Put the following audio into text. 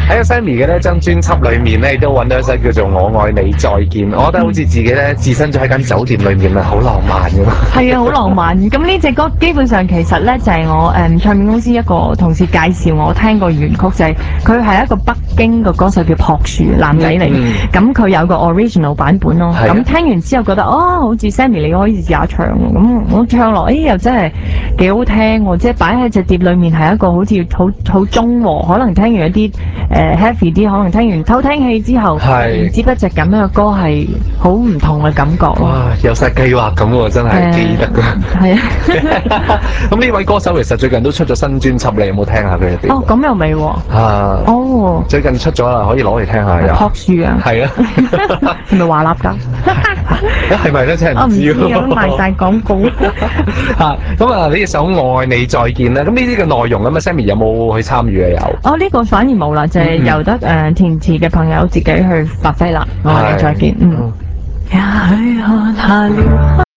喺 Sammy 嘅呢張專輯裏面咧，都揾到一首叫做《我愛你再見》，我覺得好似自己咧置身咗喺間酒店裏面啊，好浪漫㗎嘛。 係啊，好浪漫。咁呢隻歌基本上其實咧就係我唱片公司一個同事介紹我聽過原曲，就係佢係一個北京嘅歌手叫朴樹，男仔嚟。咁佢有個 original 版本咯。咁聽完之後覺得好似 Sammy 你可以試下唱喎。咁我唱落，又真係幾好聽喎！即係擺喺隻碟裏面係一個好似好中和，可能聽完一啲heavy 啲，可能聽完偷聽器之後，唔知不值咁樣嘅歌係好唔同嘅感覺咯。 哇，有晒計劃咁喎，真係記得㗎。 係啊。 咁呢位歌手其實最近都出咗新專輯，你有冇聽下佢嘅碟？ 咁又未喎。 最近出咗啦，可以攞嚟聽下又。 朴樹啊。係啊。係咪華納㗎？ 係咪咧？真係唔知喎。 咁賣晒廣告。 咁啊，呢一首《愛你再見》咧，咁呢啲嘅內容咁啊 ，Sammy 有冇去參與啊？有。 呢個反而冇啦，就係由得填詞嘅朋友自己去發揮啦。愛你再見。也許看下了。